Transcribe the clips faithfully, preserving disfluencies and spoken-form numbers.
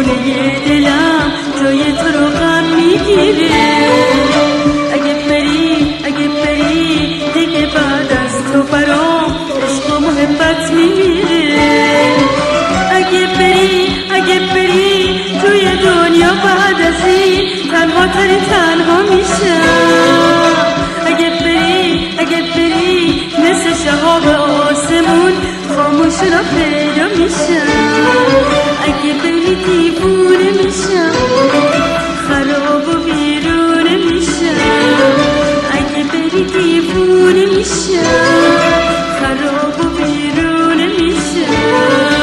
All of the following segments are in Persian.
خونه دلم جای تو رو غم میگیره. اگه بری اگه بری دیگه بعد از تو برام عشق و محبت میمیره. اگه بری اگه بری توی دنیا بعد از این تنها تری تنها میشم. اگه بری اگه بری مثل شهاب آسمون خاموش را پیدا میشم. اگه بری دیوونه میشم، خراب و ویرونه میشم. اگه بری دیوونه میشم، خراب و ویرونه میشم.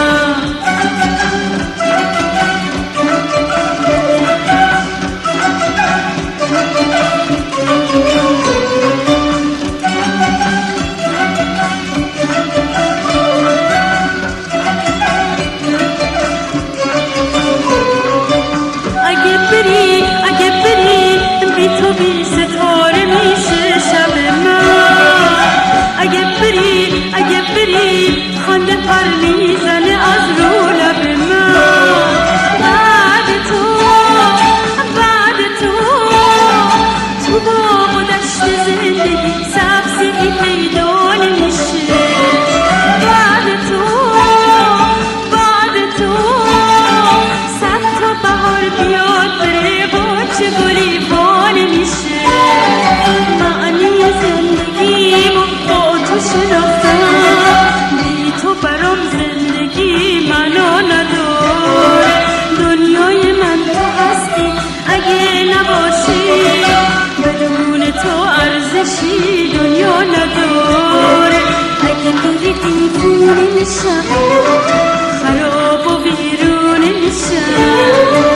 خنده پر میزنه از رو لب من. بعد تو بعد تو تو باغ و دشت زندگی سبزی پیدا نمیشه. بعد تو بعد تو صد تا بهار بیاد بره با چه گلی وا نمیشه. معنی زندگی با تو شناختم، تو برام زندگی منو نداره. دنیای من تو هستی، اگه نباشی بدون تو ارزشی دنیا نداره. اگه بری دیوونه میشم، خراب و ویرونه میشم.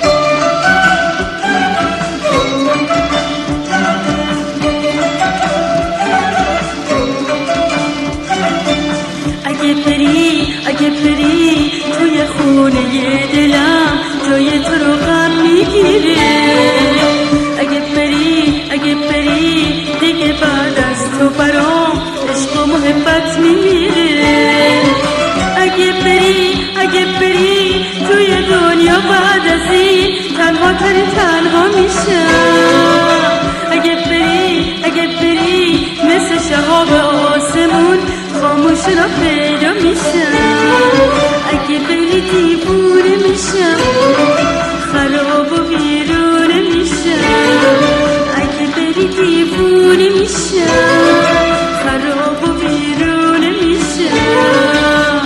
اگه بری اگه بری توی خونه دلم جای تو رو غم میگیره. اگه بری اگه بری دیگه بعد از تو برام عشق و محبت میمیره. اگه بری اگه بری توی دنیا بعد از این تنها تری تنها میشم. اگه بری اگه بری مثل شهاب آسمون خاموش را پیدا میشم. اگه بری دیوونه میشم، خراب و ویرونه میشم. اگه بری دیوونه میشم، خراب و ویرونه میشم.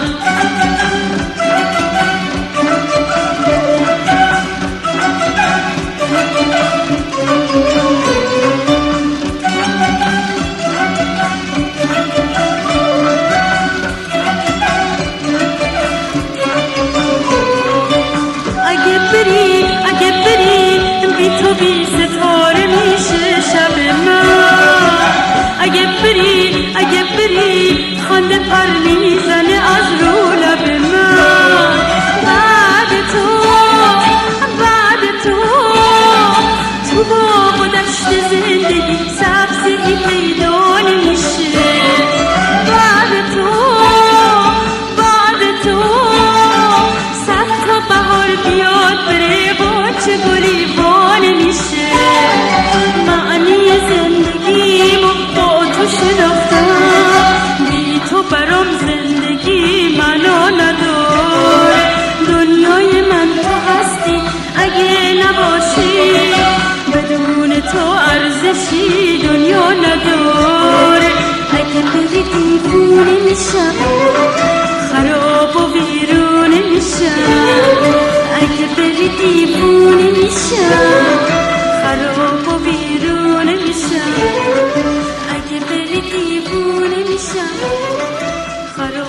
اگه بری بی تو بی ستاره میشه شب من. اگه بری اگه بری خنده پر میزنه از رو لب من. بعد تو بعد تو تو باغ و دشت زندگی سبزی پیدا نمیشه. بعد تو بعد تو صد تا بهار بیاد بره با چه گلی وا نمیشه. معنی زندگی با تو شناختم، بی تو برام زندگی منو نداره. دنیای من تو هستی، اگه نباشی بدون تو ارزشی دنیا نداره. اگه بری دیوونه میشم، خراب و ویرونه میشم. اگه بری دیوونه میشم، خراب و ویرونه میشم. اگه بری دیوونه میشم، خراب